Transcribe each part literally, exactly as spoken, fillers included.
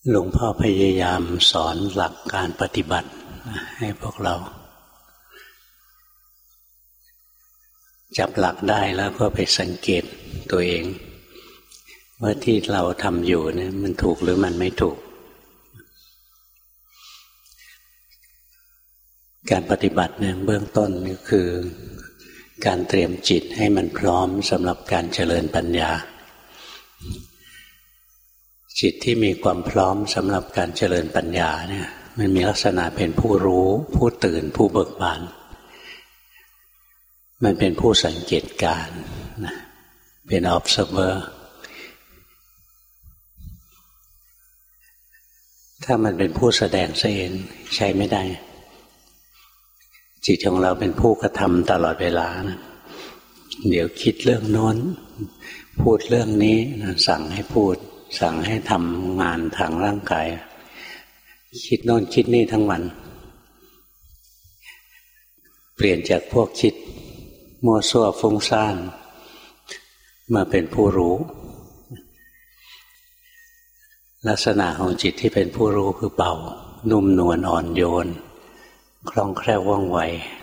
หลวงพ่อพยายามสอนหลักการปฏิบัติให้พวกเราจับหลักได้แล้วก็ไปสังเกตตัวเองว่าที่เราทำอยู่เนี่ยมันถูกหรือมันไม่ถูกการปฏิบัติเนี่ยเบื้องต้นก็คือการเตรียมจิตให้มันพร้อมสำหรับการเจริญปัญญาจิตที่มีความพร้อมสำหรับการเจริญปัญญาเนี่ยมันมีลักษณะเป็นผู้รู้ผู้ตื่นผู้เบิกบานมันเป็นผู้สังเกตการณ์นะเป็น observer ถ้ามันเป็นผู้แสดงซะเองใช้ไม่ได้จิตของเราเป็นผู้กระทำตลอดเวลานะเดี๋ยวคิดเรื่องโน้นพูดเรื่องนี้นะสั่งให้พูดสั่งให้ทำงานทางร่างกายคิดโน่นคิดนี่ทั้งวันเปลี่ยนจากพวกคิดมั่วซั่วฟุ้งซ่านมาเป็นผู้รู้ลักษณะของจิตที่เป็นผู้รู้คือเบานุ่มนวลอ่อนโยนคล่องแคล่วว่องไว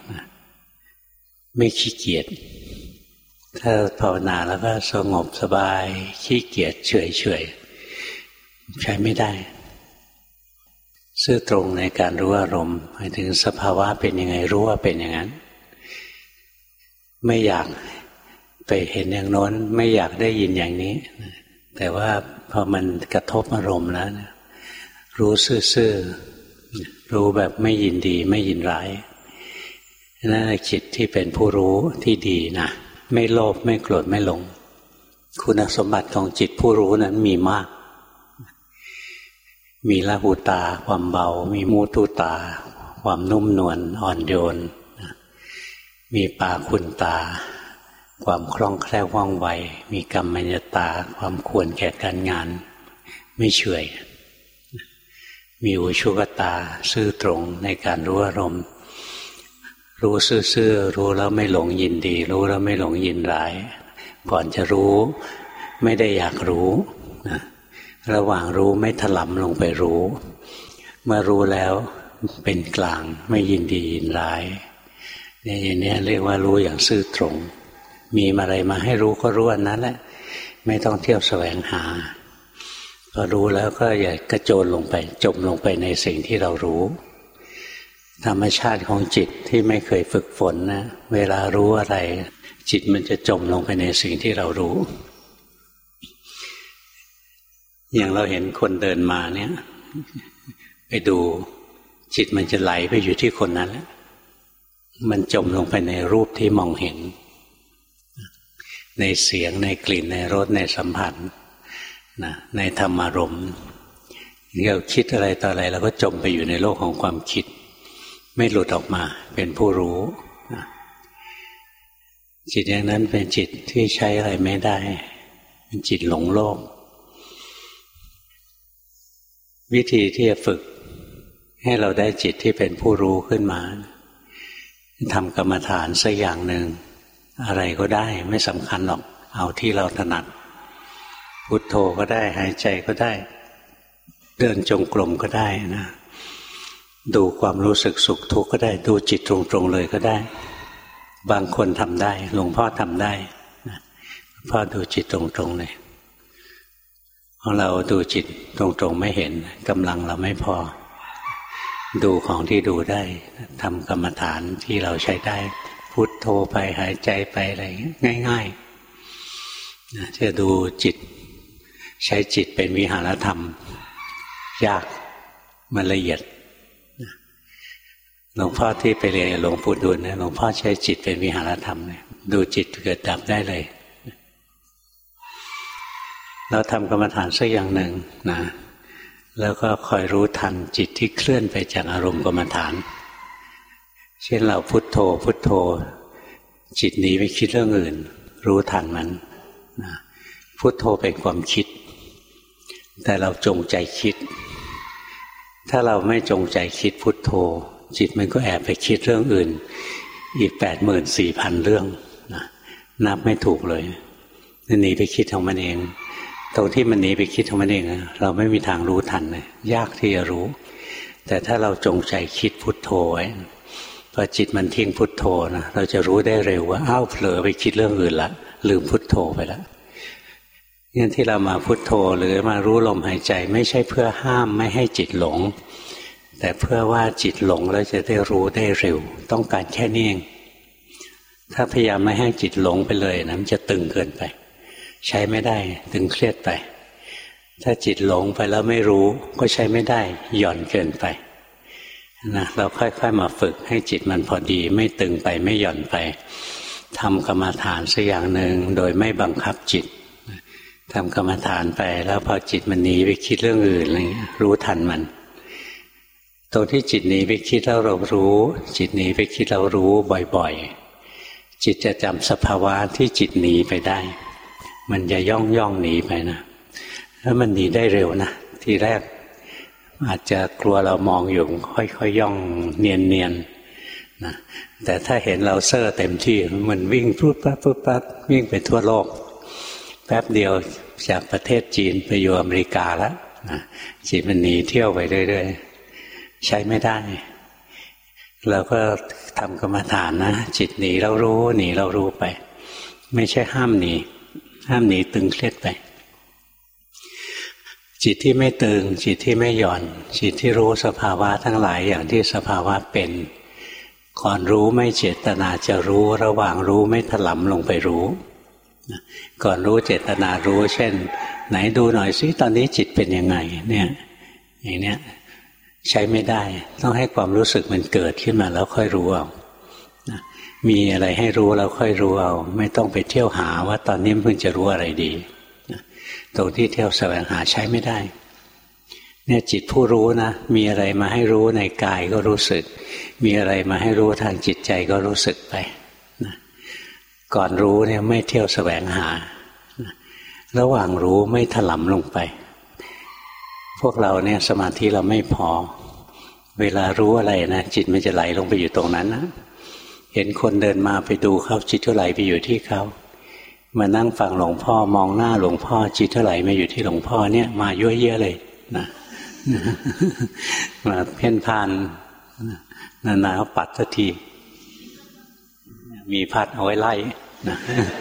ไม่ขี้เกียจถ้าภาวนาแล้วก็สงบสบายขี้เกียจเฉยเฉยใช้ไม่ได้ซื่อตรงในการรู้อารมณ์หมายถึงสภาวะเป็นยังไงรู้ว่าเป็นอย่างนั้นไม่อยากไปเห็นอย่างโน้นไม่อยากได้ยินอย่างนี้แต่ว่าพอมันกระทบอารมณ์แล้วรู้ซื่อๆรู้แบบไม่ยินดีไม่ยินร้ายนั่นแหละจิตที่เป็นผู้รู้ที่ดีนะไม่โลภไม่โกรธไม่หลงคุณสมบัติของจิตผู้รู้นั้นมีมากมีละหุตาความเบามีมุทุตาความนุ่มนวลอ่อนโยนมีปาคุณตาความคล่องแคล่วว่องไวมีกัมมัญญตาความควรแก่การงานไม่เฉื่อยมีอุชุกตาซื่อตรงในการรู้อารมณ์รู้ซื่อๆรู้แล้วไม่หลงยินดีรู้แล้วไม่หลงยินร้ายก่อนจะรู้ไม่ได้อยากรู้นะระหว่างรู้ไม่ถลำลงไปรู้เมื่อรู้แล้วเป็นกลางไม่ยินดียินร้ายเนี่ยอย่างนี้เรียกว่ารู้อย่างซื่อตรงมีอะไรมาให้รู้ก็รู้อันนั้นแหละไม่ต้องเที่ยวแสวงหาพอรู้แล้วก็อย่ากระโจนลงไปจมลงไปในสิ่งที่เรารู้ธรรมชาติของจิตที่ไม่เคยฝึกฝนนะเวลารู้อะไรจิตมันจะจมลงไปในสิ่งที่เรารู้อย่างเราเห็นคนเดินมาเนี่ยไปดูจิตมันจะไหลไปอยู่ที่คนนั้นแล้วมันจมลงไปในรูปที่มองเห็นในเสียงในกลิ่นในรสในสัมผัสนะในธรรมารมณ์เราคิดอะไรต่ออะไรเราก็จมไปอยู่ในโลกของความคิดไม่หลุดออกมาเป็นผู้รู้นะจิตอย่างนั้นเป็นจิตที่ใช้อะไรไม่ได้เป็นจิตหลงโลกวิธีที่จะฝึกให้เราได้จิตที่เป็นผู้รู้ขึ้นมาทำกรรมฐานสักอย่างหนึ่งอะไรก็ได้ไม่สำคัญหรอกเอาที่เราถนัดพุทโธก็ได้หายใจก็ได้เดินจงกรมก็ได้นะดูความรู้สึกสุขทุกข์ก็ได้ดูจิตตรงๆเลยก็ได้บางคนทำได้หลวงพ่อทำได้นะพ่อดูจิตตรงๆเลยของเราดูจิตตรงๆไม่เห็นกำลังเราไม่พอดูของที่ดูได้ทำกรรมฐานที่เราใช้ได้พุทโธไปหายใจไปอะไรง่ายๆนะจะดูจิตใช้จิตเป็นวิหารธรรมยากมันละเอียดหลวงพ่อที่ไปเรียนหลวงปู่ดูลนะหลวงพ่อใช้จิตเป็นวิหารธรรมเลยดูจิตเกิดดับได้เลยเราทำกรรมฐานสักอย่างหนึ่งนะแล้วก็คอยรู้ทันจิตที่เคลื่อนไปจากอารมณ์กรรมฐานเช่นเราพุทโธพุทโธจิตหนีไปคิดเรื่องอื่นรู้ทันมันนะพุทโธเป็นความคิดแต่เราจงใจคิดถ้าเราไม่จงใจคิดพุทโธจิตมันก็แอบไปคิดเรื่องอื่นอีกแปดหมื่นสี่พันเรื่องนะนับไม่ถูกเลยหนีไปคิดของมันเองตรงที่มันหนีไปคิดของมันเองเราไม่มีทางรู้ทันเลยยากที่จะรู้แต่ถ้าเราจงใจคิดพุทโธไว้พอจิตมันทิ้งพุทโธนะเราจะรู้ได้เร็วว่าอ้าวเผลอไปคิดเรื่องอื่นละลืมพุทโธไปแล้วงั้นที่เรามาพุทโธหรือมารู้ลมหายใจไม่ใช่เพื่อห้ามไม่ให้จิตหลงแต่เพื่อว่าจิตหลงแล้วจะได้รู้ได้เร็วต้องการแค่นี้เองถ้าพยายามไม่ให้จิตหลงไปเลยนะมันจะตึงเกินไปใช้ไม่ได้ตึงเครียดไปถ้าจิตหลงไปแล้วไม่รู้ก็ใช้ไม่ได้หย่อนเกินไปนะเราค่อยๆมาฝึกให้จิตมันพอดีไม่ตึงไปไม่หย่อนไปทำกรรมฐานสักอย่างหนึ่งโดยไม่บังคับจิตทำกรรมฐานไปแล้วพอจิตมันหนีไปคิดเรื่องอื่นอะไรเงี้ยรู้ทันมันตรงที่จิตหนีไปคิดแล้วเรารู้จิตหนีไปคิดเรารู้บ่อยๆจิตจะจำสภาวะที่จิตหนีไปได้มันจะย่องย่องหนีไปนะแล้วมันหนีได้เร็วนะทีแรกอาจจะกลัวเรามองอยู่ค่อยๆ ยย่องเนียนๆนะแต่ถ้าเห็นเราเซ่อเต็มที่มันวิ่งปุ๊บปั๊บปุ๊บปั๊บวิ่งไปทั่วโลกแป๊บเดียวจากประเทศจีนไปอยู่อเมริกาแล้วนะจิตมันหนีเที่ยวไปเรื่อยๆใช้ไม่ได้เราก็ทำกรรมฐานนะจิตหนีเรารู้หนีเรารู้ไปไม่ใช่ห้ามหนีห้ามหนีตึงเครียดไปจิตที่ไม่ตึงจิตที่ไม่หย่อนจิตที่รู้สภาวะทั้งหลายอย่างที่สภาวะเป็นก่อนรู้ไม่เจตนาจะรู้ระหว่างรู้ไม่ถลำลงไปรู้ก่อนรู้เจตนารู้เช่นไหนดูหน่อยซิตอนนี้จิตเป็นยังไงเนี่ยอย่างเนี้ยใช้ไม่ได้ต้องให้ความรู้สึกมันเกิดขึ้นมาแล้วค่อยรู้เอามีอะไรให้รู้แล้วค่อยรู้เอาไม่ต้องไปเที่ยวหาว่าตอนนี้เพิ่งจะรู้อะไรดีตรงที่เที่ยวแสวงหาใช้ไม่ได้เนี่ยจิตผู้รู้นะมีอะไรมาให้รู้ในกายก็รู้สึกมีอะไรมาให้รู้ทางจิตใจก็รู้สึกไปนะก่อนรู้เนี่ยไม่เที่ยวแสวงหานะระหว่างรู้ไม่ถลำลงไปพวกเราเนี่ยสมาธิเราไม่พอเวลารู้อะไรนะจิตมันจะไหลลงไปอยู่ตรงนั้นนะเห็นคนเดินมาไปดูเขาจิตก็ไหลไปอยู่ที่เขามานั่งฟังหลวงพ่อมองหน้าหลวงพ่อจิตเท่าไหร่มาอยู่ที่หลวงพ่อเนี่ยมาเยอะแยะเลยนะมาเพ่นพ่านนานๆเขาปัดสักทีมีพัดเอาไว้ไล่นะ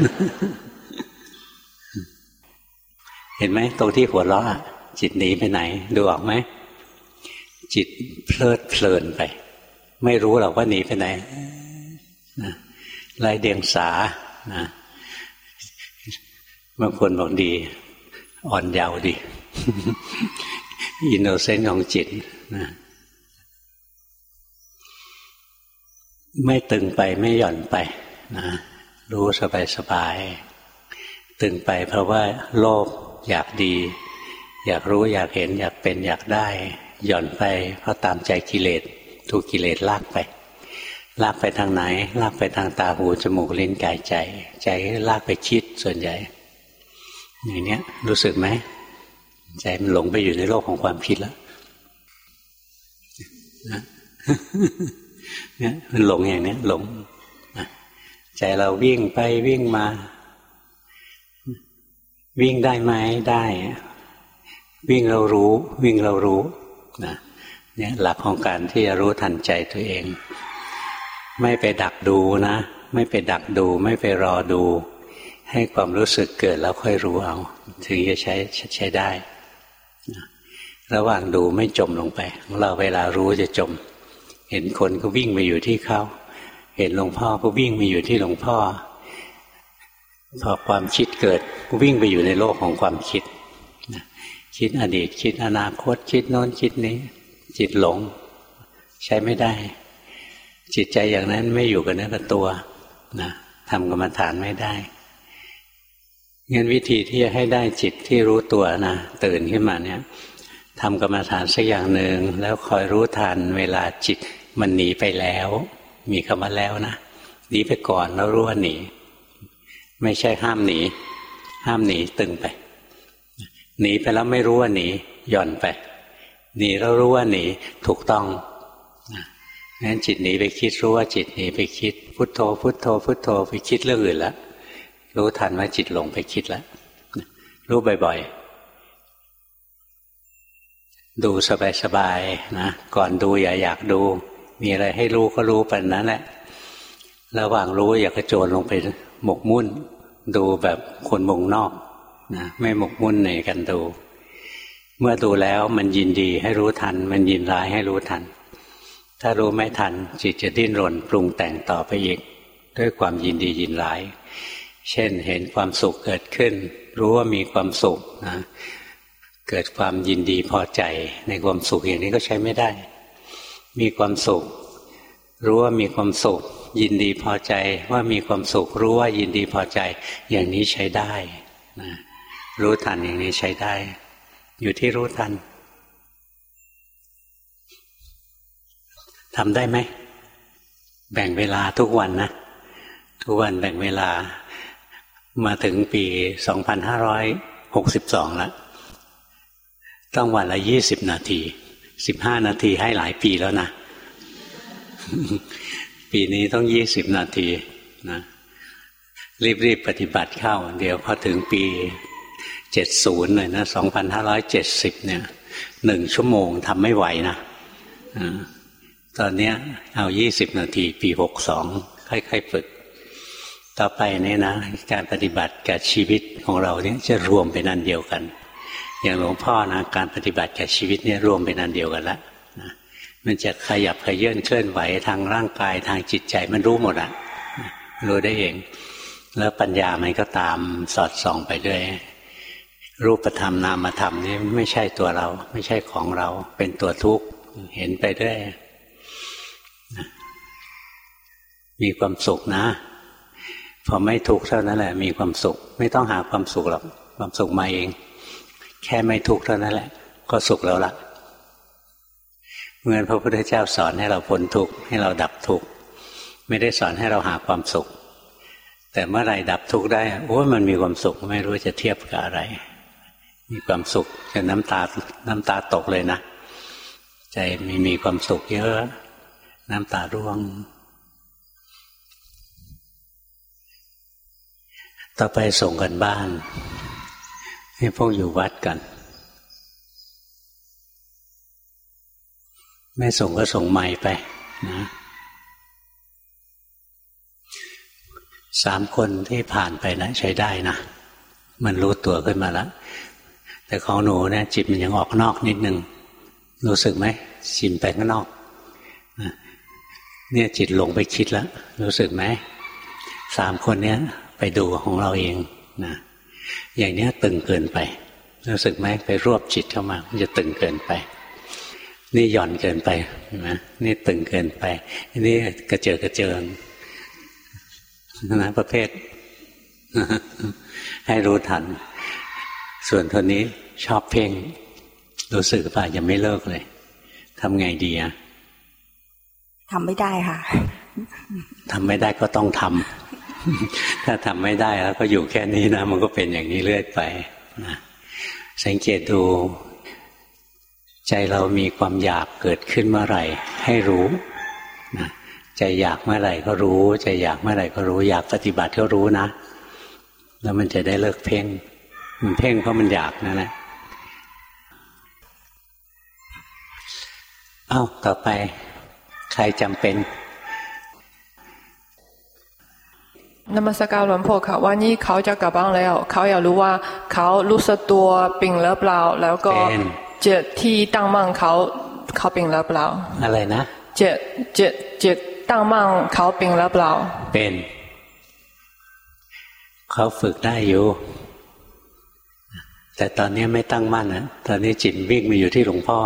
เห็นไหมตรงที่หัวเราะจิตหนีไปไหนดูออกไหมจิตเพลิดเพลินไปไม่รู้หรอกว่าหนีไปไหนนะไร้เดียงสานะบางคนบอกดีอ่อนเยาว์ดี อินโนเซนต์ของจิตนะไม่ตึงไปไม่หย่อนไปนะรู้สบายสบายตึงไปเพราะว่าโลภอยากดีอยากรู้อยากเห็นอยากเป็นอยากได้หย่อนไปเพราะตามใจกิเลสถูกกิเลสลากไปลากไปทางไหนลากไปทางตาหูจมูกลิ้นกายใจใจลากไปคิดส่วนใหญ่อย่างนี้รู้สึกไหมใจมันหลงไปอยู่ในโลกของความคิดแล้วนะเนี่ยมันหลงอย่างนี้หลงใจเราวิ่งไปวิ่งมาวิ่งได้ไหมได้วิ่งเรารู้วิ่งเรารู้นะเนี่ยหลักของการที่จะรู้ทันใจตัวเองไม่ไปดักดูนะไม่ไปดักดูไม่ไปรอดูให้ความรู้สึกเกิดแล้วค่อยรู้เอาถึงจะใช้ใช้ได้นะระหว่างดูไม่จมลงไปของเราเวลารู้จะจมเห็นคนก็วิ่งไปอยู่ที่เขาเห็นหลวงพ่อก็วิ่งไปอยู่ที่หลวงพ่อพอความคิดเกิดก็วิ่งไปอยู่ในโลกของความคิดนะคิดอดีตคิดอนาคตคิดโน้นคิดนี้จิตหลงใช้ไม่ได้จิตใจอย่างนั้นไม่อยู่กับเนื้อกับตัวนะทำกรรมฐานไม่ได้งั้นวิธีที่จะให้ได้จิตที่รู้ตัวนะตื่นขึ้นมาเนี่ยทำกรรมฐานสักอย่างหนึ่งแล้วคอยรู้ทันเวลาจิตมันหนีไปแล้วมีคำว่าแล้วนะหนีไปก่อนแล้วรู้ว่าหนีไม่ใช่ห้ามหนีห้ามหนีตึงไปหนีไปแล้วไม่รู้ว่าหนีหย่อนไปหนีแล้วรู้ว่าหนีถูกต้องงั้นจิตหนีไปคิดรู้ว่าจิตหนีไปคิดพุทโธพุทโธพุทโธไปคิดเรื่องอื่นแล้วรู้ทันว่าจิตหลงไปคิดแล้วรู้บ่อยดูสบายๆนะก่อนดูอย่าอยากดูมีอะไรให้รู้ก็รู้ไปนั้นแหละระหว่างรู้อย่ากระโจนลงไปหมกมุ่นดูแบบคนวงนอกนะไม่หมกมุ่นในกันดูเมื่อดูแล้วมันยินดีให้รู้ทันมันยินร้ายให้รู้ทันถ้ารู้ไม่ทันจิตจะดิ้นรนปรุงแต่งต่อไปอีกด้วยความยินดียินร้ายเช่นเห็นความสุขเกิดขึ้นรู้ว่ามีความสุขนะเกิดความยินดีพอใจในความสุขอย่างนี้ก็ใช้ไม่ได้มีความสุขรู้ว่ามีความสุขยินดีพอใจว่ามีความสุขรู้ว่ายินดีพอใจอย่างนี้ใช้ได้นะรู้ทันอย่างนี้ใช้ได้อยู่ที่รู้ทันทำได้ไหมแบ่งเวลาทุกวันนะทุกวันแบ่งเวลามาถึงปีสองพันห้าร้อยหกสิบสองแล้วต้องวันละยี่สิบนาทีสิบห้านาทีให้หลายปีแล้วนะ ปีนี้ต้องยี่สิบนาทีนะรีบๆปฏิบัติเข้าเดี๋ยวพอถึงปีเจ็ดสิบเลยนะสองพันห้าร้อยเจ็ดสิบเนี่ยหนึ่งชั่วโมงทำไม่ไหวนะตอนนี้เอายี่สิบนาทีปีหกสองค่อยๆฝึกต่อไปเนี่ยนะการปฏิบัติกับชีวิตของเราเนี่ยจะรวมเป็นอันเดียวกันอย่างหลวงพ่อนะการปฏิบัติกับชีวิตเนี่ยรวมเป็นอันเดียวกันแล้วนะมันจะขยับขยื่นเคลื่อนไหวทางร่างกายทางจิตใจมันรู้หมดอะรู้ได้เองแล้วปัญญามันก็ตามสอดส่องไปด้วยรูปธรรมนามธรรมนี่ไม่ใช่ตัวเราไม่ใช่ของเราเป็นตัวทุกข์เห็นไปด้วยมีความสุขนะพอไม่ทุกข์เท่านั้นแหละมีความสุขไม่ต้องหาความสุขหรอกความสุขมาเองแค่ไม่ทุกข์เท่านั้นแหละก็สุขแล้วล่ะเหมือนพระพุทธเจ้าสอนให้เราพ้นทุกข์ให้เราดับทุกข์ไม่ได้สอนให้เราหาความสุขแต่เมื่อไรดับทุกข์ได้โอ้ยมันมีความสุขไม่รู้จะเทียบกับอะไรมีความสุขจนน้ำตาน้ำตาตกเลยนะใจมีมีความสุขเยอะน้ำตาร่วงต่อไปส่งกันบ้านให้พวกอยู่วัดกันไม่ส่งก็ส่งไมค์ไปนะสามคนที่ผ่านไปนะใช้ได้นะมันรู้ตัวขึ้นมาแล้วแต่ของหนูเนี่ยจิตมันยังออกนอกนิดนึงรู้สึกไหมจิตไปข้างนอกเนี่ยจิตลงไปคิดแล้วรู้สึกไหมสามคนเนี้ยไปดูของเราเองนะอย่างเนี้ยตึงเกินไปรู้สึกไหมไปรวบจิตเข้ามามันจะตึงเกินไปนี่หย่อนเกินไปเห็นไหมนี่ตึงเกินไปนี่กระเจิดกระเจิงนะประเภทให้รู้ทันส่วนคนนี้ชอบเพ่งรู้สึกป่ะยังไม่เลิกเลยทำไงดีอะทำไม่ได้ค่ะทำไม่ได้ก็ต้องทำถ้าทำไม่ได้แล้วก็อยู่แค่นี้นะมันก็เป็นอย่างนี้เรื่อยไปนะสังเกตดูใจเรามีความอยากเกิดขึ้นเมื่อไหร่ให้รู้นะใจอยากเมื่อไหร่ก็รู้ใจอยากเมื่อไหร่ก็รู้อยากปฏิบัติก็รู้นะแล้วมันจะได้เลิกเพ่งมันเพ่งเพราะมันอยากนั่นแหละอ้าวต่อไปใครจำเป็นนมัสการหลวงพ่อค่ะวันนี้เขาจะกลับบ้านแล้วเขาอยากรู้ว่าเขารู้สึกตัวเป็นหรือเปล่าแล้วก็จิตที่ตั้งมั่นเขาเขาเป็นหรือเปล่าอะไรนะจิตจิตจิตตั้งมั่นเขาเป็นหรือเปล่าเป็นเขาฝึกได้อยู่แต่ตอนนี้ไม่ตั้งมั่นนะตอนนี้จิตวิ่งมาอยู่ที่หลวงพ่อ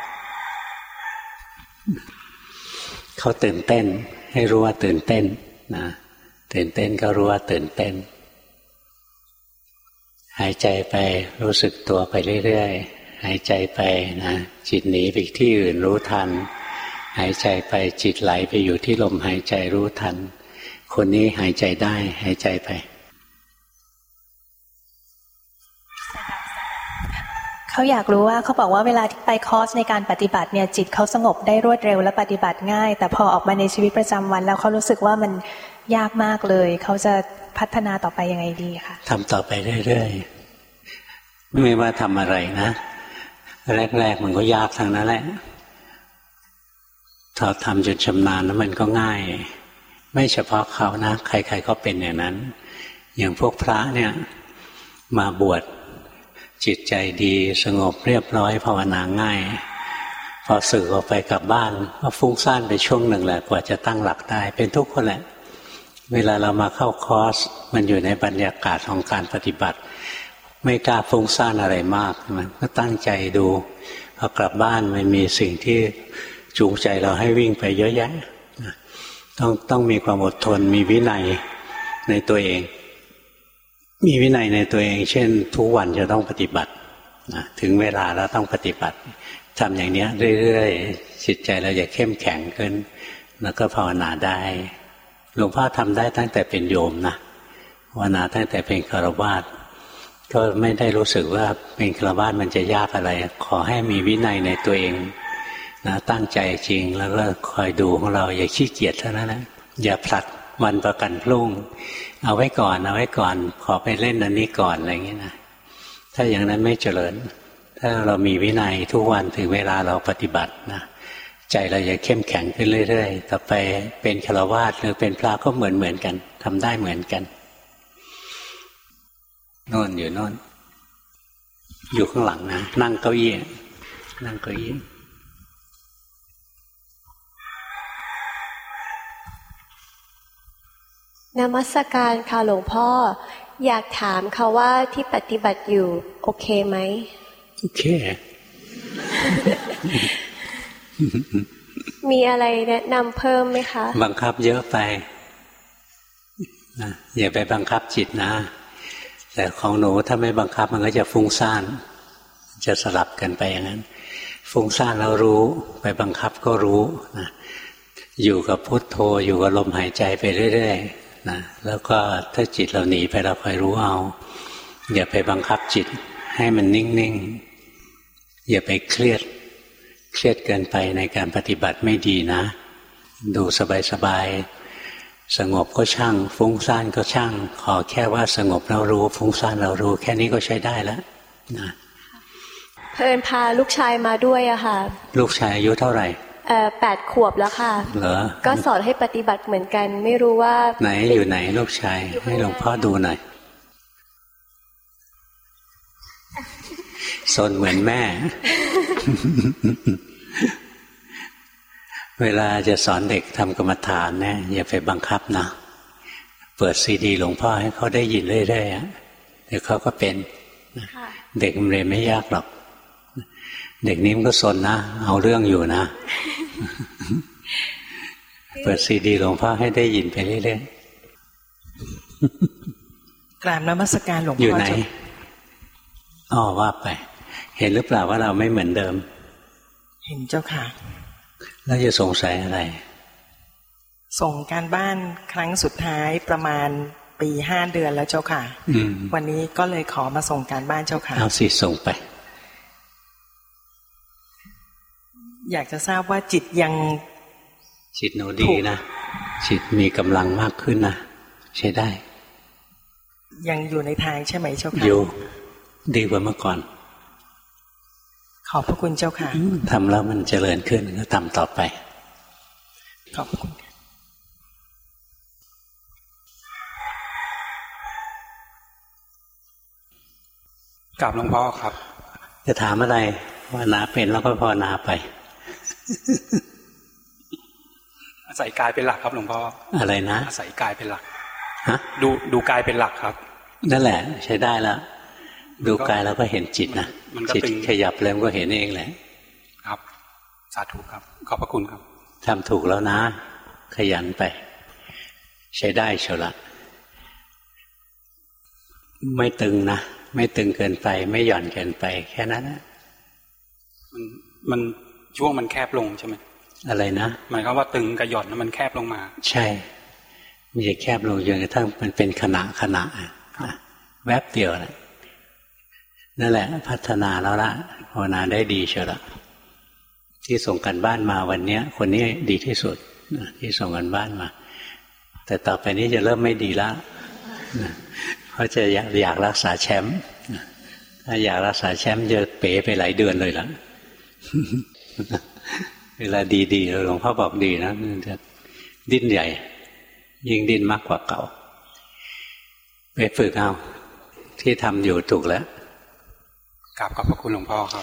เขาตื่นเต้นให้รู้ว่าตื่นเต้นนะตื่นเต้นก็รู้ว่าตื่นเต้นหายใจไปรู้สึกตัวไปเรื่อยๆหายใจไปนะจิตหนีไปที่อื่นรู้ทันหายใจไปจิตไหลไปอยู่ที่ลมหายใจรู้ทันคนนี้หายใจได้หายใจไปเขาอยากรู้ว่าเขาบอกว่าเวลาที่ไปคอร์สในการปฏิบัติเนี่ยจิตเขาสงบได้รวดเร็วและปฏิบัติง่ายแต่พอออกมาในชีวิตประจำวันแล้วเขารู้สึกว่ามันยากมากเลยเขาจะพัฒนาต่อไปยังไงดีคะทำต่อไปเรื่อยๆไม่ว่าทำอะไรนะแรกๆมันก็ยากทางนั้นแหละถ้าทำจนชำนาญแล้วมันก็ง่ายไม่เฉพาะเขานะใครๆก็เป็นอย่างนั้นอย่างพวกพระเนี่ยมาบวชจิตใจดีสงบเรียบร้อยภาวนาง่ายพอสึกออกไปกลับบ้านก็ฟุ้งซ่านไปช่วงหนึ่งแหละกว่าจะตั้งหลักได้เป็นทุกคนแหละเวลาเรามาเข้าคอร์สมันอยู่ในบรรยากาศของการปฏิบัติไม่กล้าฟุ้งซ่านอะไรมากมันก็ตั้งใจดูพอกลับบ้านมันมีสิ่งที่จูงใจเราให้วิ่งไปเยอะแยะต้องต้องมีความอดทนมีวินัยในตัวเองมีวินัยในตัวเองเช่นทุกวันจะต้องปฏิบัตินะถึงเวลาแล้วต้องปฏิบัติทำอย่างนี้เรื่อยๆจิตใจเราจะเข้มแข็งขึ้นแล้วก็ภาวนาได้หลวงพ่อทำได้ตั้งแต่เป็นโยมนะภาวนาตั้งแต่เป็นฆราวาสก็ไม่ได้รู้สึกว่าเป็นฆราวาสมันจะยากอะไรขอให้มีวินัยในตัวเองนะตั้งใจจริงแล้วก็คอยดูของเราอย่าขี้เกียจเท่านั้นนะอย่าผลัดวันประกันพรุ่งเอาไว้ก่อนเอาไว้ก่อนขอไปเล่นอันนี้ก่อนอะไรอย่างนี้นะถ้าอย่างนั้นไม่เจริญถ้าเรามีวินัยทุกวันถึงเวลาเราปฏิบัตินะใจเราจะเข้มแข็งขึ้นเรื่อยๆต่อไปเป็นฆราวาสหรือเป็นพระก็เหมือนเหมือนกันทำได้เหมือนกันโน่นอยู่โน่นอยู่ข้างหลังนะนั่งเก้าอี้นั่งเก้าอี้นมัสการค่ะหลวงพ่ออยากถามค่ะว่าที่ปฏิบัติอยู่โอเคไหมโอเคมีอะไรแนะนำเพิ่มไหมคะบังคับเยอะไปนะอย่าไปบังคับจิตนะแต่ของหนูถ้าไม่บังคับมันก็จะฟุ้งซ่านจะสลับกันไปอย่างนั้นฟุ้งซ่านแล้วรู้ไปบังคับก็รู้นะอยู่กับพุทโธอยู่กับลมหายใจไปเรื่อยๆนะแล้วก็ถ้าจิตเราหนีไปเราคอยรู้เอาอย่าไปบังคับจิตให้มันนิ่งๆอย่าไปเครียดเครียดเกินไปในการปฏิบัติไม่ดีนะดูสบายๆสงบก็ช่างฟุ้งซ่านก็ช่างขอแค่ว่าสงบเรารู้ฟุ้งซ่านเรารู้แค่นี้ก็ใช้ได้แล้วนะเพิ่นพาลูกชายมาด้วยอะค่ะลูกชายอายุเท่าไหร่เอ่อแปดขวบแล้วค่ะเหรอก็สอนให้ปฏิบัติเหมือนกันไม่รู้ว่าไหนอยู่ไหนลูกชายให้หลวงพ่อดูหน่อยสนเหมือนแม่ เวลาจะสอนเด็กทำกรรมฐานเนี่ยอย่าไปบังคับนะเปิดซีดีหลวงพ่อให้เขาได้ยินเรื่อยๆเดี๋ยวเขาก็เป็นเด็กมันเรียนไม่ยากหรอกเด็กนี้มันก็สนนะเอาเรื่องอยู่นะเปิดซีดีหลวงพ่อให้ได้ยินไปเรื่อยๆกราบนมัสการหลวงพ่ออยู่ไหนอ๋อว่าไปเห็นหรือเปล่าว่าเราไม่เหมือนเดิมเห็นเจ้าค่ะแล้วจะสงสัยอะไรส่งการบ้านครั้งสุดท้ายประมาณปีห้าเดือนแล้วเจ้าค่ะวันนี้ก็เลยขอมาส่งการบ้านเจ้าค่ะเอาสิส่งไปอยากจะทราบว่าจิตยังจิตหนูดีนะจิตมีกำลังมากขึ้นนะใช้ได้ยังอยู่ในทางใช่ไหมเจ้าค่ะอยู่ดีกว่าเมื่อก่อนขอบพระคุณเจ้าค่ะทำแล้วมันเจริญขึ้นก็ทำต่อไปขอบคุณกราบหลวงพ่อครับจะถามอะไรภาวนาเป็นแล้วก็ภาวนาไปอาศัยกายเป็นหลักครับหลวงพ่ออะไรนะอาศัยกายเป็นหลักฮะดูดูกายเป็นหลักครับนั่นแหละใช้ได้แล้วดูกายแล้วก็เห็นจิตนะจิตขยับแล้วก็เห็นเองแหละครับสาธุครับขอบพระคุณครับทำถูกแล้วนะขยันไปใช้ได้เชียวละไม่ตึงนะไม่ตึงเกินไปไม่หย่อนเกินไปแค่นั้นนะมันมันช่วงมันแคบลงใช่ไหมอะไรนะหมายความว่าตึงกับหย่อนนั้นมันแคบลงมาใช่มันจะแคบลงจนกระทั่งมันเป็นขณะขณะแวบเดียวนะนั่นแหละพัฒนาแล้วละภาวนาได้ดีเชียวละที่ส่งกันบ้านมาวันนี้คนนี้ดีที่สุดที่ส่งกันบ้านมาแต่ต่อไปนี้จะเริ่มไม่ดีแล้วเพราะจะอยากอยากรักษาแชมป์ถ้าอยากรักษาแชมป์จะเป๋ไปหลายเดือนเลยล่ะ เวลาดีๆหลวงพ่อบอกดีนะมันจะดิ้นใหญ่ยิ่งดิ้นมากกว่าเก่าไปฝึกเอาที่ทำอยู่ถูกแล้วกราบขอบพระคุณหลวงพ่อครับ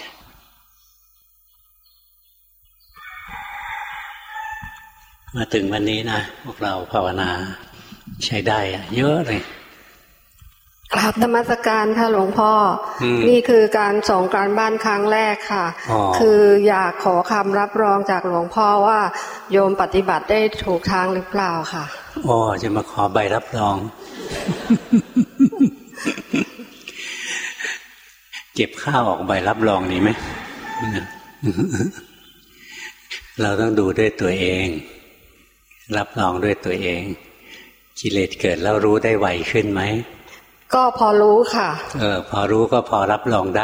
มาถึงวันนี้นะพวกเราภาวนาใช้ได้เยอะเลยกราบนมัสการค่ะหลวงพ่อนี่คือการส่งการบ้านครั้งแรกค่ะคืออยากขอคำรับรองจากหลวงพ่อว่าโยมปฏิบัติได้ถูกทางหรือเปล่าค่ะอ๋อจะมาขอใบรับรอง เก็บข้าวออกใบรับรองดีไหม เราต้องดูด้วยตัวเองรับรองด้วยตัวเองกิเลสเกิดแล้วรู้ได้ไวขึ้นไหมก็พอรู้ค่ะเออพอรู้ก็พอรับรองได้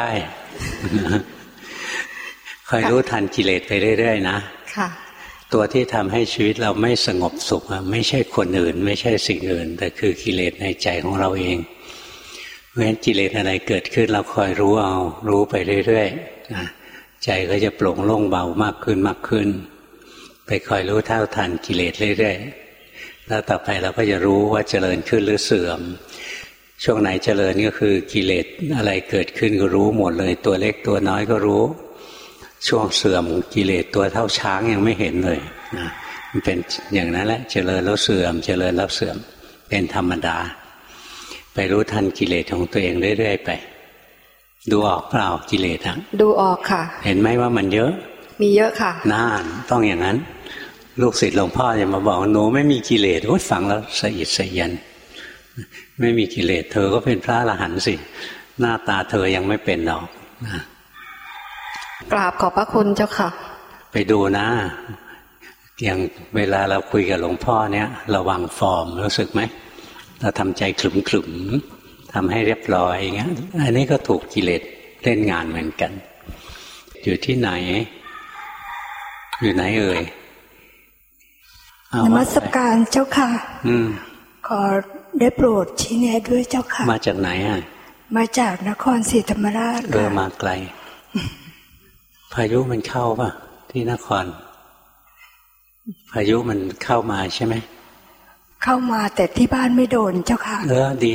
คอยรู้ทันกิเลสไปเรื่อยๆนะค่ะตัวที่ทำให้ชีวิตเราไม่สงบสุขไม่ใช่คนอื่นไม่ใช่สิ่งอื่นแต่คือกิเลสในใจของเราเองเพราะฉะนั้นกิเลสอะไรเกิดขึ้นเราคอยรู้เอารู้ไปเรื่อยๆใจก็จะโปร่งโล่งเบามากขึ้นมากขึ้นไปคอยรู้เท่าทันกิเลสเรื่อยๆแล้วต่อไปเราก็จะรู้ว่าเจริญขึ้นหรือเสื่อมช่วงไหนเจริญก็คือกิเลสอะไรเกิดขึ้นก็รู้หมดเลยตัวเล็กตัวน้อยก็รู้ช่วงเสื่อมกิเลสตัวเท่าช้างยังไม่เห็นเลยนะมันเป็นอย่างนั้นแหละเจริญแล้วเสื่อมเจริญแล้วเสื่อมเป็นธรรมดาไปรู้ทันกิเลสของตัวเองเรื่อยๆไปดูออกเปล่ากิเลสอ่ะดูออกค่ะเห็นไหมว่ามันเยอะมีเยอะค่ะน่านต้องอย่างนั้นลูกศิษย์หลวงพ่อจะมาบอกหนูไม่มีกิเลสโอ๊ยฟังแล้วสะอิดสะเอียนไม่มีกิเลสเธอก็เป็นพระอรหันต์สิหน้าตาเธอยังไม่เป็นหรอกนะกราบขอบพระคุณเจ้าค่ะไปดูนะอย่างเวลาเราคุยกับหลวงพ่อเนี่ยระวังฟอร์มรู้สึกไหมเราทำใจขลุ่มๆทำให้เรียบร้อยอย่างเงี้ยอันนี้ก็ถูกกิเลสเล่นงานเหมือนกันอยู่ที่ไหนอยู่ไหนเอ่ยนมัสการเจ้าค่ะอืมขอได้โปรดชี้แนะด้วยเจ้าค่ะมาจากไหนอ่ะมาจากนครศรีธรรมราชเออมาไกลพายุมันเข้าป่ะที่นครพายุมันเข้ามาใช่ไหมเข้ามาแต่ที่บ้านไม่โดนเจ้าค่ะเออดี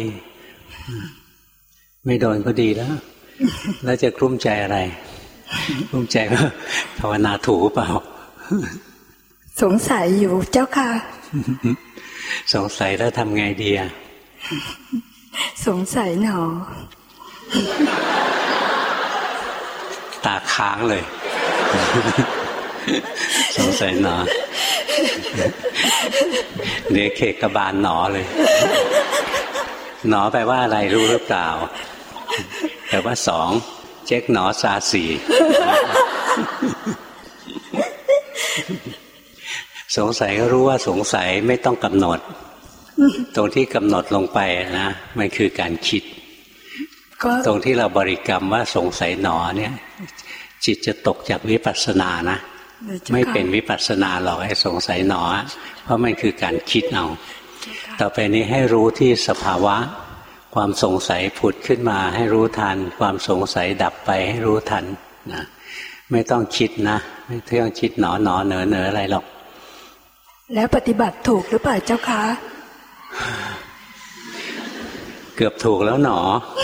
ไม่โดนก็ดีแล้วแล้วจะกลุ้มใจอะไรกลุ้มใจว่าภาวนาถูกเปล่าสงสัยอยู่เจ้าค่ะสงสัยแล้วทำไงดีอ่ะสงสัยหนอตาค้างเลยสงสัยหนอเดี๋ยวเคกบาลหนอเลยหนอแปลว่าอะไรรู้หรือเปล่าแปลว่าสองเจ๊กหนอซาสี่สงสัยก็รู้ว่าสงสัยไม่ต้องกำหนดตรงที่กำหนดลงไปนะมันคือการคิดตรงที่เราบริกรรมว่าสงสัยหนอเนี่ยจิตจะตกจากวิปัสสนานะไม่เป็นวิปัสสนาหรอกไอ้สงสัยหนอเพราะมันคือการคิดเอาต่อไปนี้ให้รู้ที่สภาวะความสงสัยผุดขึ้นมาให้รู้ทันความสงสัยดับไปให้รู้ทันนะไม่ต้องคิดนะไม่ต้องคิดหนอหนอเหนอเหนออะไรหรอกแล้วปฏิบัติถูกหรือเปล่าเจ้าคะเกือบถูกแล้วหนอ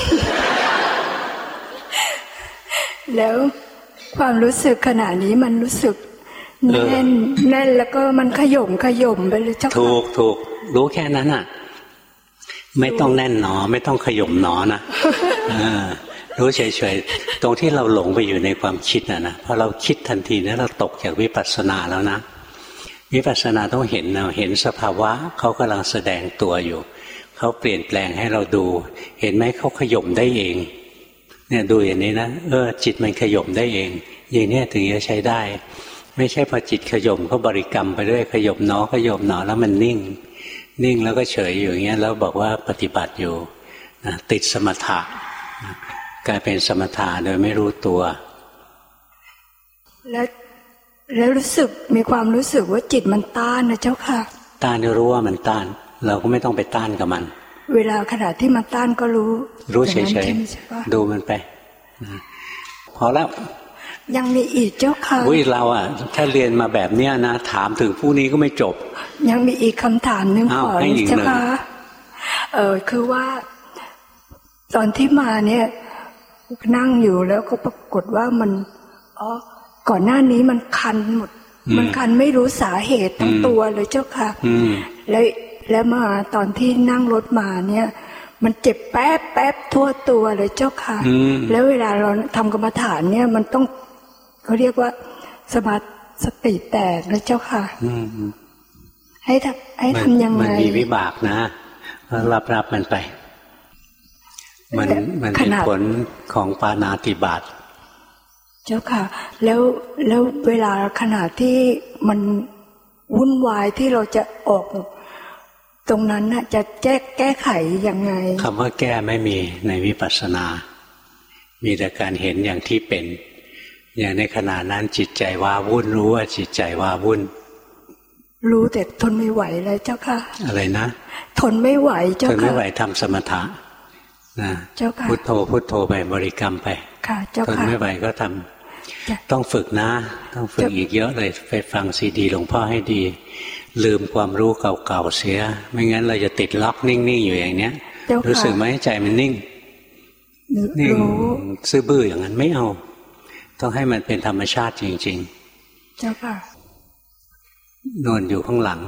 แล้วความรู้สึกขณะนี้มันรู้สึกแน่นแน่นแล้วก็มันขย่มขย่มไปเลยเจ้าค่ะถูกถูกรู้แค่นั้นอ่ะไม่ต้องแน่นหนอไม่ต้องขย่มหนอนะรู้เฉยๆตรงที่เราหลงไปอยู่ในความคิดน่ะนะพอเราคิดทันทีนั้นเราตกจากวิปัสสนาแล้วนะวิปัสสนาต้องเห็นนะเห็นสภาวะเขากำลังแสดงตัวอยู่เขาเปลี่ยนแปลงให้เราดูเห็นไหมเขาขย่มได้เองเนี่ยดูอย่างนี้นะเออจิตมันขย่มได้เองอย่างนี้ถึงจะใช้ได้ไม่ใช่พอจิตขย่มเขาบริกรรมไปเรื่อยขย่มหนอขย่มหนอแล้วมันนิ่งนิ่งแล้วก็เฉยอยู่อย่างเงี้ยแล้วบอกว่าปฏิบัติอยู่นะติดสมถะกลายเป็นสมถะโดยไม่รู้ตัวแล้วแล้วรู้สึกมีความรู้สึกว่าจิตมันต้านนะเจ้าค่ะต้านรู้ว่ามันต้านเราก็ไม่ต้องไปต้านกับมันเวลาขณะที่มันต้านก็รู้รู้เฉยๆดูมันไปพอแล้วยังมีอีกเจ้าค่ะอุ้ยเราอ่ะถ้าเรียนมาแบบเนี้ยนะถามถึงผู้นี้ก็ไม่จบยังมีอีกคำถามหนึ่งขอเจ้าค่ะเออคือว่าตอนที่มาเนี่ยนั่งอยู่แล้วก็ปรากฏว่ามันอ๋อก่อนหน้านี้มันคันหมดมันคันไม่รู้สาเหตุทั้งตัวเลยเจ้าค่ะแล้วแล้วมาตอนที่นั่งรถมาเนี่ยมันเจ็บแป๊บแป๊บทั่วตัวเลยเจ้าค่ะแล้วเวลาเราทำกรรมฐานเนี่ยมันต้องเขาเรียกว่าสมาธิสติแตกนะเจ้าค่ะให้ทำให้ทำยังไงมันมีวิบากนะรับรับมันไปมันมันเป็นผลของปาณาติบาตเจ้าค่ะแล้วแล้วเวลาขณะที่มันวุ่นวายที่เราจะออกตรงนั้นน่ะจะแก้แก้ไขยังไงคำว่าแก้ไม่มีในวิปัสสนามีแต่การเห็นอย่างที่เป็นอย่างในขณะนั้นจิตใจว่าวุ่นรู้ว่าจิตใจว่าวุ่นรู้แต่ทนไม่ไหวเลยเจ้าค่ะอะไรนะทนไม่ไหวเจ้าค่ะทนไม่ไหวทำสมถะนะเจ้าค่ะพุทโธพุทโธไปบริกรรมไปค่ะเจ้าค่ะทนไม่ไหวก็ทำต้องฝึกนะต้องฝึกอีกเยอะเลยไปฟังซีดีหลวงพ่อให้ดีลืมความรู้เก่าๆเสียไม่งั้นเราจะติดล็อกนิ่งๆอยู่อย่างเนี้ยรู้สึกไหมใจมันนิ่งนิ่งซื่อบื้ออย่างนั้นไม่เอาต้องให้มันเป็นธรรมชาติจริงๆเจ้าค่ะนอนอยู่ข้างหลัง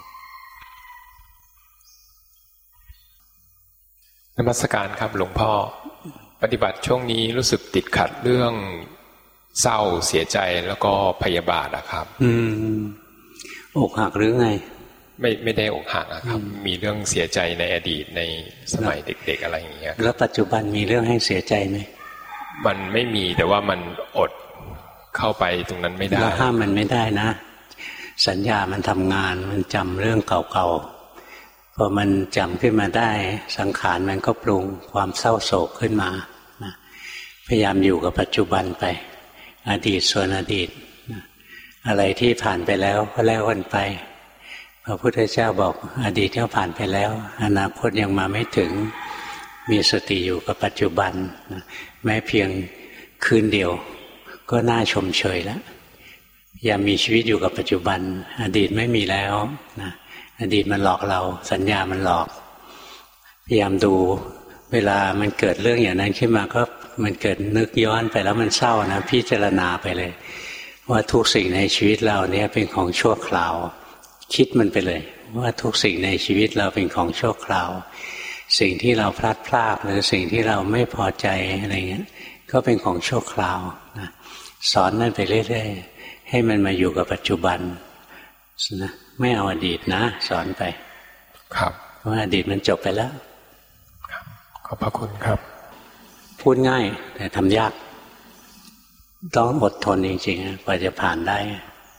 นมัสการครับหลวงพ่อปฏิบัติช่วงนี้รู้สึกติดขัดเรื่องเศร้าเสียใจแล้วก็พยาบาทอะครับอืมอกหักหรือไงไม่ไม่ได้อกหักอะครับมีเรื่องเสียใจในอดีตในสมัยเด็กๆอะไรอย่างเงี้ยแล้วปัจจุบันมีเรื่องให้เสียใจไหมมันไม่มีแต่ว่ามันอดเข้าไปตรงนั้นไม่ได้เราห้ามมันไม่ได้นะสัญญามันทำงานมันจำเรื่องเก่าๆพอมันจำขึ้นมาได้สังขารมันก็ปรุงความเศร้าโศกขึ้นมานะพยายามอยู่กับปัจจุบันไปอดีตส่วนอดีตนะอะไรที่ผ่านไปแล้วก็แล้วกันไปพระพุทธเจ้าบอกอดีตก็ผ่านไปแล้วอนาคตยังมาไม่ถึงมีสติอยู่กับปัจจุบันนะแม้เพียงคืนเดียวก็น่าชมเชยแล้วอย่ามีชีวิตอยู่กับปัจจุบันอดีตไม่มีแล้วนะอดีตมันหลอกเราสัญญามันหลอกพยายามดูเวลามันเกิดเรื่องอย่างนั้นขึ้นมาก็มันเกิดนึกย้อนไปแล้วมันเศร้านะพิจารณาไปเลยว่าทุกสิ่งในชีวิตเราเนี่ยเป็นของชั่วคราวคิดมันไปเลยว่าทุกสิ่งในชีวิตเราเป็นของชั่วคราวสิ่งที่เราพลัดพรากหรือสิ่งที่เราไม่พอใจอะไรเงี้ยก็เป็นของชั่วคราวนะสอนนั่นไปเรื่อยๆให้มันมาอยู่กับปัจจุบันนะไม่เอาอดีตนะสอนไปครับเพราะอดีตมันจบไปแล้วครับขอบพระคุณครับพูดง่ายแต่ทำยากต้องอดทนจริงๆกว่าจะผ่านได้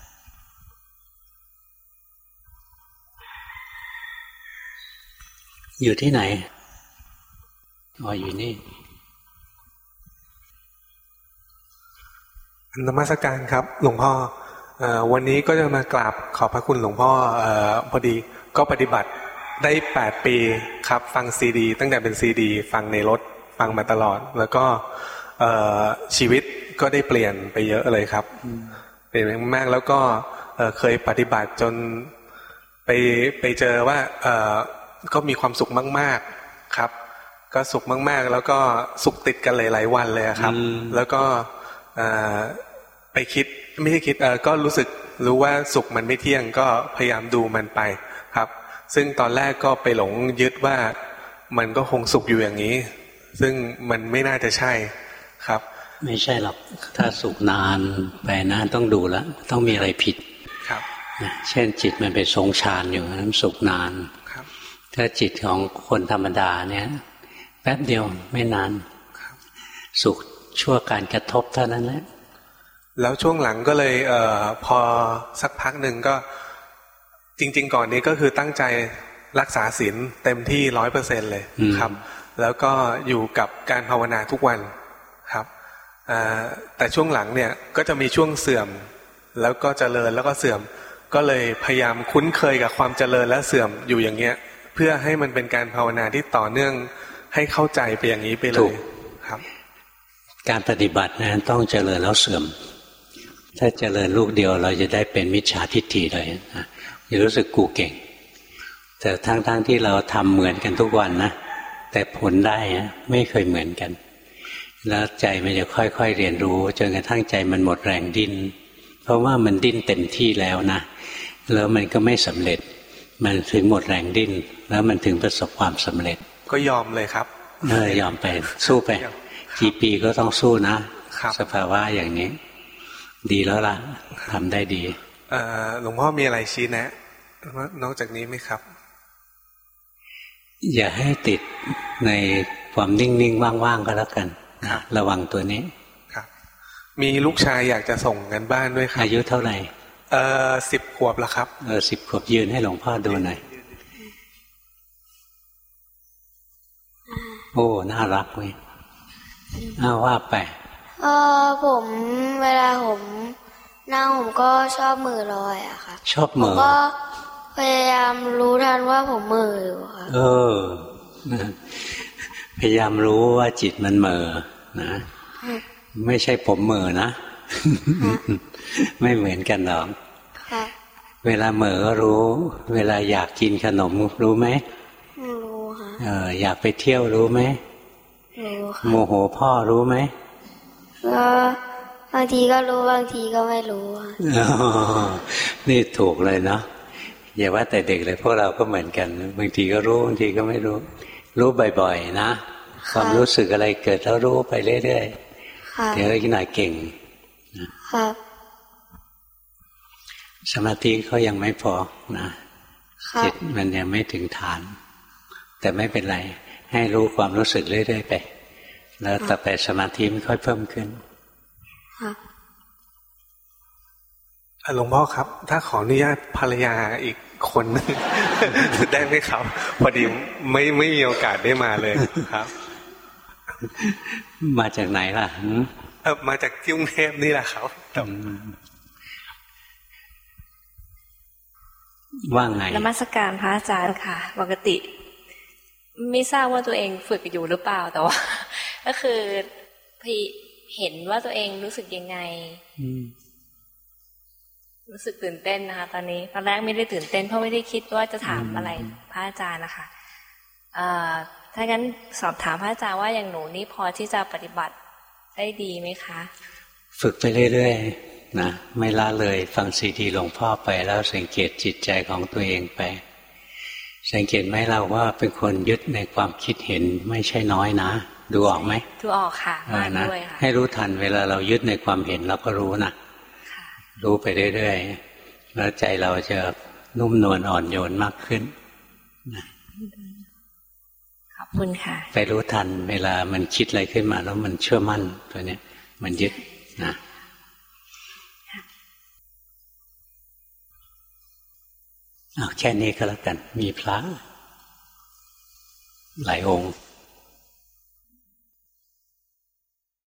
อยู่ที่ไหนอ๋ออยู่นี่นมัสการครับหลวงพ่อวันนี้ก็จะมากราบขอบพระคุณหลวงพ่อพอดีก็ปฏิบัติได้แปดปีครับฟังซีดีตั้งแต่เป็นซีดีฟังในรถฟังมาตลอดแล้วก็ชีวิตก็ได้เปลี่ยนไปเยอะเลยครับเปลี่ยนมากแล้วก็เคยปฏิบัติจนไปไปเจอว่าก็มีความสุขมากๆครับก็สุขมากๆแล้วก็สุขติดกันหลายๆวันเลยครับแล้วก็ไปคิดไม่ใช่คิดก็รู้สึกรู้ว่าสุขมันไม่เที่ยงก็พยายามดูมันไปครับซึ่งตอนแรกก็ไปหลงยึดว่ามันก็คงสุขอยู่อย่างนี้ซึ่งมันไม่น่าจะใช่ครับไม่ใช่หรอกถ้าสุขนานไปนะต้องดูแล้วต้องมีอะไรผิดครับนะเช่นจิตมันไปทรงฌานอยู่นั้นสุขนานครับถ้าจิตของคนธรรมดาเนี่ยแป๊บเดียวไม่นานสุขชั่วการกระทบเท่านั้นแหละแล้วช่วงหลังก็เลยเอ่อพอสักพักหนึ่งก็จริงๆก่อนนี้ก็คือตั้งใจรักษาศีลเต็มที่ร้อยเปอร์เซ็นต์เลยครับแล้วก็อยู่กับการภาวนาทุกวันครับแต่ช่วงหลังเนี่ยก็จะมีช่วงเสื่อมแล้วก็เจริญแล้วก็เสื่อมก็เลยพยายามคุ้นเคยกับความเจริญและเสื่อมอยู่อย่างเงี้ยเพื่อให้มันเป็นการภาวนาที่ต่อเนื่องให้เข้าใจไปอย่างนี้ไปเลยครับการปฏิบัตินะต้องเจริญแล้วเสื่อมถ้าเจริญลูกเดียวเราจะได้เป็นมิจฉาทิฏฐิเลยนะจะรู้สึกกูเก่งแต่ทั้งๆ ท, ที่เราทำเหมือนกันทุกวันนะแต่ผลได้นะไม่เคยเหมือนกันแล้วใจมันจะค่อยๆเรียนรู้จนกระทั่งใจมันหมดแรงดิ้นเพราะว่ามันดิ้นเต็มที่แล้วนะแล้วมันก็ไม่สำเร็จมันถึงหมดแรงดิ้นแล้วมันถึงประสบความสำเร็จก็ยอมเลยครับเออยอมไปสู้ไปกี่ปีก็ต้องสู้นะสภาวะอย่างนี้ดีแล้วล่ะทำได้ดีหลวงพ่อมีอะไรชี้แนะนอกจากนี้ไหมครับอย่าให้ติดในความนิ่งๆว่างๆก็แล้วกันระวังตัวนี้ครับมีลูกชายอยากจะส่งกันบ้านด้วยครับอายุเท่าไหร่เอ่อสิบขวบแล้วครับเออสิบขวบยืนให้หลวงพ่อดูหน่อยโอ้น่ารักเว้ยอ้าวว่าไปเออผมเวลาผมนั่งผมก็ชอบมือลอยอะค่ะชอบมือผมก็พยายามรู้ทันว่าผมมืออยู่ค่ะเออพยายามรู้ว่าจิตมันเหม่อนะไม่ใช่ผมเหม่อนะไม่เหมือนกันหรอกเวลาเหม่อก็รู้เวลาอยากกินขนมรู้ไหมรู้ค่ะเอออยากไปเที่ยวรู้ไหมรู้ค่ะโมโหพ่อรู้ไหมก็บางทีก็รู้บางทีก็ไม่รู้นี่ถูกเลยเนาะอย่าว่าแต่เด็กเลยพวกเราก็เหมือนกันบางทีก็รู้บางทีก็ไม่รู้รู้บ่อยๆนะความรู้สึกอะไรเกิดแล้วรู้ไปเรื่อยๆเดี๋ยวอีกหน่อยเก่งครับสมาธิเขายังไม่พอนะจิตมันยังไม่ถึงฐานแต่ไม่เป็นไรให้รู้ความรู้สึกเรื่อยๆไปแล้วต่อไปสมาธิมันค่อยเพิ่มขึ้นหลวงพ่อครับถ้าขออนุญาตภรรยาอีกคนนึงได้ไหมครับพอดีไม่ไม่มีโอกาสได้มาเลยครับมาจากไหนล่ะเออมาจากกรุงเทพนี่แหละครับว่าไงนมัสการพระอาจารย์ค่ะปกติไม่ทราบว่าตัวเองฝึกอยู่หรือเปล่าแต่ว่าก็คือพี่เห็นว่าตัวเองรู้สึกยังไงรู้สึกตื่นเต้นนะคะตอนนี้ตอนแรกไม่ได้ตื่นเต้นเพราะไม่ได้คิดว่าจะถามอะไรพระอาจารย์นะคะถ้างั้นสอบถามพระอาจารย์ว่าอย่างหนูนี่พอที่จะปฏิบัติได้ดีไหมคะฝึกไปเรื่อยๆนะไม่ละเลยฟังซีดีหลวงพ่อไปแล้วสังเกตจิตใจของตัวเองไปสังเกตไหมเราว่าเป็นคนยึดในความคิดเห็นไม่ใช่น้อยนะดูออกไหมดูออกค่ะมากด้วยค่ะให้รู้ทันเวลาเรายึดในความเห็นเราก็รู้นะรู้ไปเรื่อยๆแล้วใจเราจะนุ่มนวลอ่อนโยนมากขึ้นขอบคุณค่ะไปรู้ทันเวลามันคิดอะไรขึ้นมาแล้วมันเชื่อมั่นตัวเนี้ยมันยึดนะเอาแค่นี้ก็แล้วกันมีพระหลายองค์